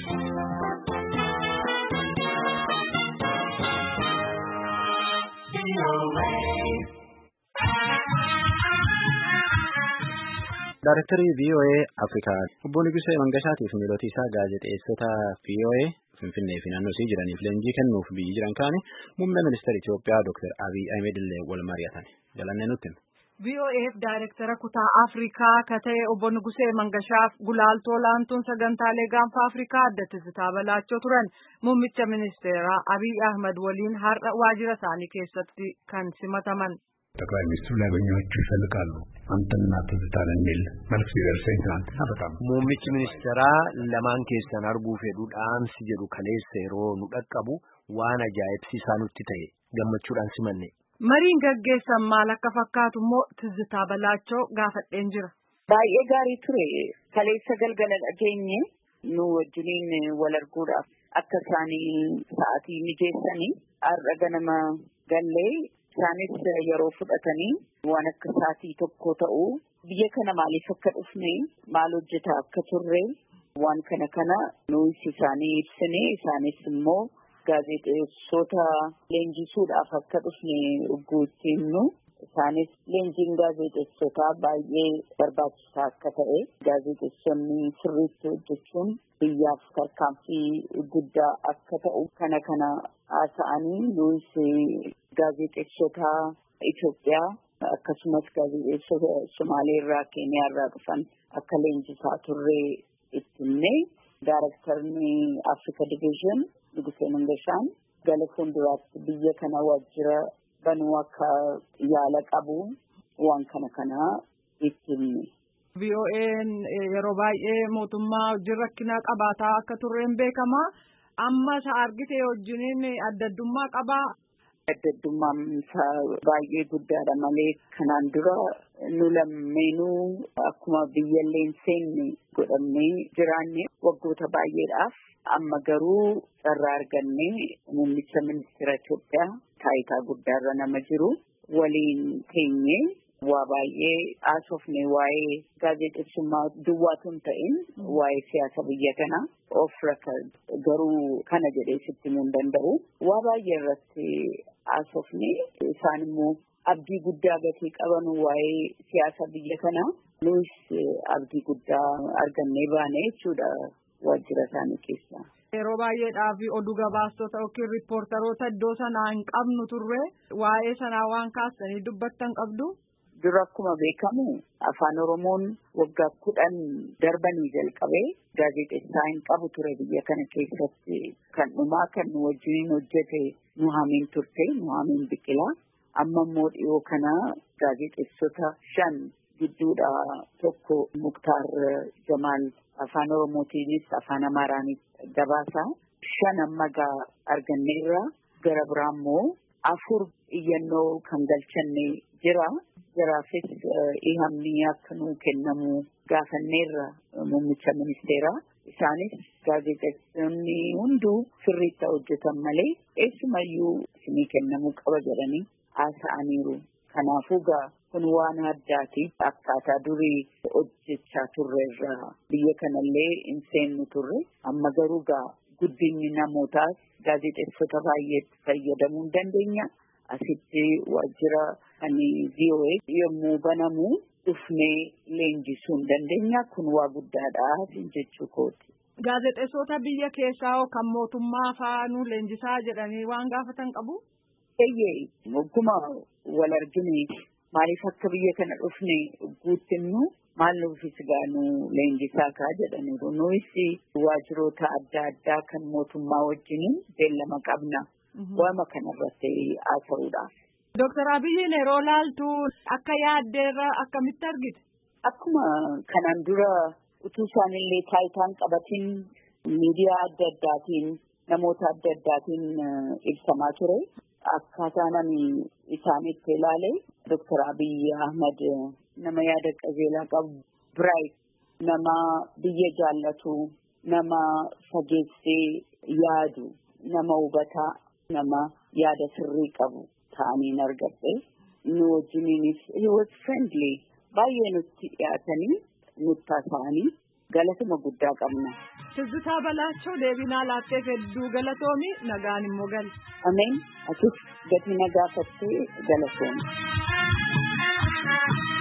Director VOA Africa Obbo Nugusee Mangashaatiif miilootii isaa gaazexeessota VOA Finfinnee fi naannoo isii jiraniif leenjii kennuuf biyyi jiran kaane muummee ministeera Itoophiyaa Dr. Abiy Ahmed illee wal mari'atan. Jalannee nutti. VOAf Director kutaa Afrikaa kata'e Obbo Nugusee Mangashaaf gulaaltoo laantuun sagantaalee gaanfa Afrikaa adda Tizzitaa Balaachoo turan muummicha ministeeraa Abiy Ahmed waliin har'a waajjira isaanii keessatti kan simataman. ጠቅላይ ሚኒስትሩ ሊያገኟችሁ ይፈልጋሉ አንተና ትዝታን የሚል መልስ ይደርሰኝ ትናንትና በጣም ሙምሚች ሚኒስትራ ለማን keessan arguu fedhuudhaan si jedhu kaleessa yeroo nu dhaqqabu waan ajaa'ibsiisaa nutti ta'e gammachuudhaan simanne. Mariin gaggeessan maal akka fakkaatu immoo Tizzitaa Balaachoo gaafadheen jira. Baay'ee gaarii ture kaleessa galgala dhageenye nu wajjiniin wal arguudhaaf akka isaanii sa'aatii mijeessanii har'a ganama gallee isaanis yeroo fudhatanii waan akka sa'aatii tokko ta'u biyya kana maaliif akka dhufne maal hojjetaa akka turre waan kana nuyi isaanii ibsine isaanis immoo gaazexeessota leenjisuudhaaf akka dhufne ugguttiinnu isaanis leenjiin gaazexeessotaa baay'ee barbaachisaa akka ta'e gaazexeessonni sirriitti hojjechuun biyyaaf tarkaanfii guddaa akka ta'u kana haasa'anii nuyi gaazexeessota Itoophiyaa akkasumas gaazexeessota Somaaleerraa Keeniyaarraa dhufan akka leenjisaa turre ittinne Daarektarni Africa Division Nugusee Mangashaan gara fuulduraatti biyya kana waajjira banuu akka yaala qabu waan kana ittinne. VOA'n yeroo baay'ee mootummaa hojii rakkinaa qabaataa akka turreen beekama. Amma isa argite wajjiniin addaddummaa qabaa. Addaddummaan baay'ee guddaadha malee kanaan dura nu lammeenuu akkuma biyyalleen seenne godhamnee jiraanne waggoota baay'eedhaaf amma garuu carraa argannee muummicha ministeera Itoophiyaa taayitaa guddaarra nama jiru waliin teenyee waa baay'ee haasofne waa'ee gaazexeessummaa duwwaatu hin ta'in waa'ee siyaasa biyya kanaa of record garuu kana jedhee sitti himuu hin danda'u waa baay'ee irratti haasofne isaan immoo abdii guddaa gatii qaban waa'ee siyaasa biyya kanaa nus abdii guddaa argannee baane jechuudha waajjira isaanii keessa. Yeroo baay'eedhaaf oduu gabaastota yookiin riippoortaroota iddoo sanaa hin qabnu turre waa'ee sanaa waan kaastanii dubbattan qabdu. Dura akkuma beekamu afaan Oromoon waggaa 10 darbanii jalqabee gaazexeessaa hin qabu ture biyya kana keessatti kan dhumaa kan wajjin hojjete Nuhaamiin turte Nuhaamiin Biqilaa amma immoo dhiyoo kana gaazexeessota 5 gidduudha tokko Muktaar Jamaal afaan Oromootiinis afaan Amaaraanis gabaasa 5 amma arganneerra gara biraa immoo 4 iyyannoo kan galchanne jira. Jaraafis ihamni akka nuu kennamu gaafanneerra muummicha ministeeraa isaanis gaazexeessonni hunduu sirriitti hojjetan malee eessumayyuu isinii kennamuu qaba jedhanii haasa'aniiru. Kanaafuu kun waan addaati akkaataa durii hojjechaa turreerra biyya kanallee hin seennu turre amma garuu guddinni namootaas gaazexeessota baay'eetti fayyadamuu hin dandeenya. Asitti waajjira ani VOA yommuu banamu dhufnee leenjisuu hin dandeenya kun waa guddaadha jechuu kooti. Gaazexeessota biyya keessaa kan mootummaa faanuu leenjisaa jedhanii waan gaafatan qabu? Eeyyee ogguma wal argine maaliif akka biyya kana dhufne guuttinnu maal nuufis gaanu leenjisaa kaa jedhaniiru. Nuus waajjiroota adda addaa kan mootummaa wajjiniin beellama qabna. Waama kanarratti haasa'uudhaaf. Dr. Abiyyiin yeroo laaltu akka yaaddeerra akkamitti argite? Akkuma kanaan dura utuu isaanillee taayitaan qabatiin miidiyaa adda addaatiin namoota adda addaatiin ibsamaa ture. Akkaataa namni isaanitti ilaale Dr. Abiy Ahmed nama yaada qajeelaa qabu bright nama biyya jaallatu nama fageessee yaadu nama hubataa. Nama yaada sirrii qabu ta'anii argadhe nu wajjiniinis he was friendly baay'ee nutti dhiyaatanii nutti haasa'anii galatuma guddaa qabna. Tizzitaa Balaachoo deebinaa laattee hedduu galatoomi nagaan immoo gali. Ameen. Atis gatii nagaa fattee galatoomi.